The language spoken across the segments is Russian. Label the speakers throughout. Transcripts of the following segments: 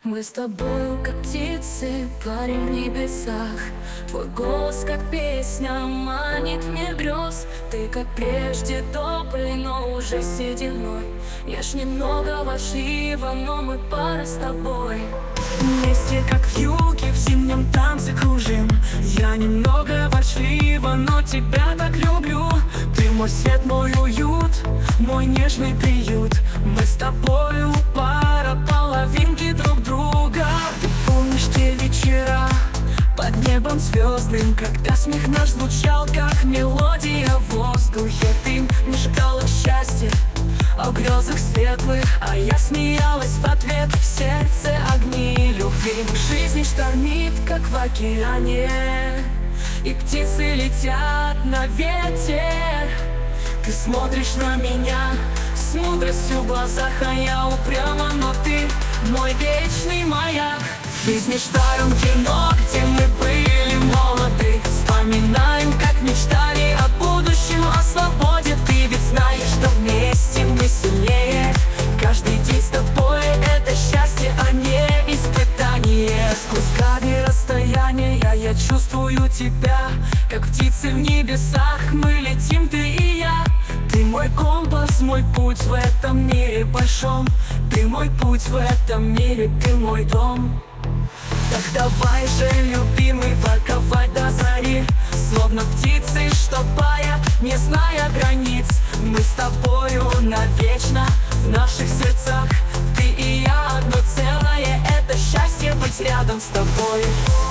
Speaker 1: Мы с тобою как птицы, парим в небесах. Твой голос как песня манит мне грез. Ты как прежде добрый, но уже сединой. Я ж немного фальшива, но мы пара с тобой.
Speaker 2: Вместе как в юге в зимнем танце кружим. Я немного фальшива, но тебя так люблю. Ты мой свет, мой уют, мой нежный приют. Мы с тобою пара, половинки друг друга. Ты помнишь те вечера под небом звездным, когда смех наш звучал как мелодия в воздухе? Ты не шептала счастья о грезах светлых, а я смеялась в ответ. В сердце огни любви. Жизнь штормит, как в океане, и птицы летят на ветер. Ты смотришь на меня с мудростью в глазах, а я упряма, но ты мой вечный маяк. В жизни старом кино, где мы были молоды, вспоминаем, как мечтали о будущем, о свободе. Ты ведь знаешь, что вместе мы сильнее. Каждый день с тобой это счастье, а не испытание. Сквозь камни расстояния я чувствую тебя, как птицы в небесах. Мы летим, ты и я. Ты мой компас, мой путь в этом мире большом. Ты мой путь в этом мире, ты мой дом. Так давай же, любимый, ворковать до зари, словно птицы, что парят, не зная границ. Мы с тобою навечно в наших сердцах. Ты и я одно целое, это счастье быть рядом с тобой.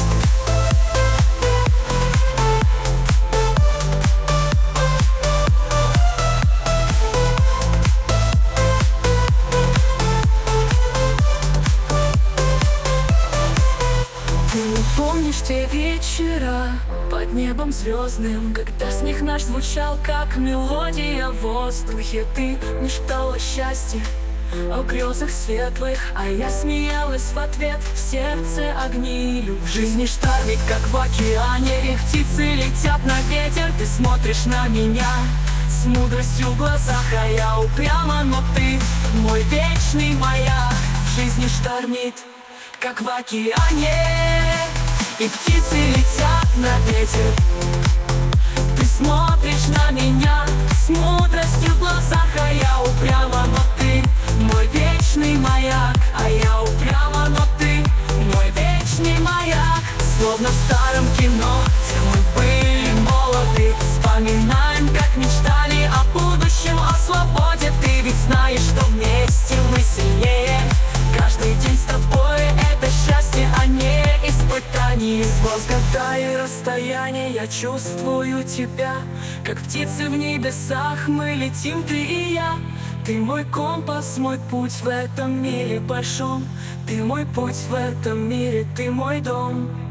Speaker 1: Помнишь те вечера под небом звездным, когда смех наш звучал как мелодия в воздухе? Ты не шептала счастья о грезах светлых, а я смеялась в ответ. В сердце огни любви. В жизни штормит, как в океане, и птицы летят на ветер. Ты смотришь на меня с мудростью в глазах, а я упряма, но ты мой вечный маяк. В жизни штормит, как в океане, и птицы летят на ветер. Ты смотришь на меня с мудростью в глазах, а я упряма, но ты мой вечный маяк. А я упряма, но ты мой вечный маяк. Словно в старом кино, где мы были молоды, вспоминаем, как мечтали о будущем, о свободе. Ты ведь знаешь, что вместе мы сильнее. Каждый день с тобой это счастье, а не испытание.
Speaker 2: Сквозь года и расстояние я чувствую тебя, как птицы в небесах. Мы летим, ты и я. Ты мой компас, мой путь в этом мире большом. Ты мой путь в этом мире, ты мой дом.